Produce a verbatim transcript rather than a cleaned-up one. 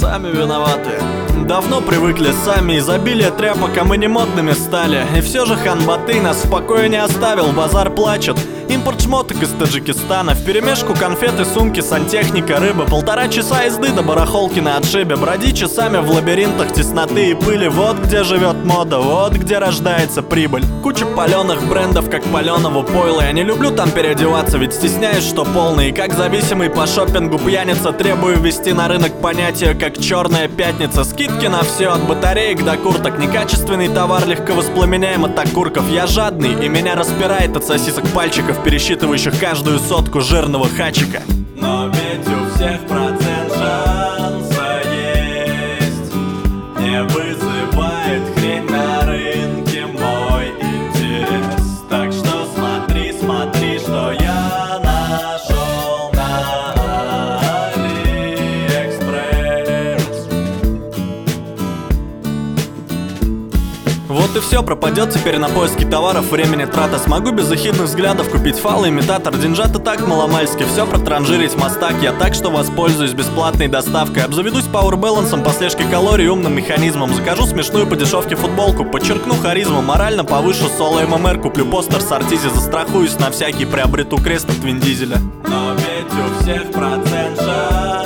сами виноваты. Давно привыкли сами, изобилие тряпок, а мы не модными стали. И все же хан Батый нас в покое не оставил, базар плачет. Импорт шмоток из Таджикистана, вперемешку конфеты, сумки, сантехника, рыба. Полтора часа езды до барахолки на отшибе. Броди часами в лабиринтах тесноты и пыли. Вот где живет мода, вот где рождается прибыль. Куча паленых брендов, как паленого пойла. Я не люблю там переодеваться, ведь стесняюсь, что полный. И как зависимый по шопингу пьяница требую ввести на рынок понятие, как черная пятница. Скидки на все, от батареек до курток. Некачественный товар легко воспламеняем от окурков. Я жадный, и меня распирает от сосисок пальчиков, пересчитывающих каждую сотку жирного хачика. Но ведь у всех процент шанса есть. Не вызывает хрень на рынке мой интерес. Так что смотри, смотри, что я нашел на Алиэкспресс. Вот и все, пропадет теперь на поиски товаров времени трата. Смогу без захидных взглядов купить фал, имитатор, деньжат и так маломальски. Все протранжирить мастак я, так что воспользуюсь бесплатной доставкой. Обзаведусь пауэрбалансом по слежке калорий, умным механизмом. Закажу смешную по дешевке футболку, подчеркну харизму, морально повышу соло ММР. Куплю постер с Артизи, застрахуюсь на всякий, приобрету крест от Вин Дизеля. Но ведь у всех процент шанс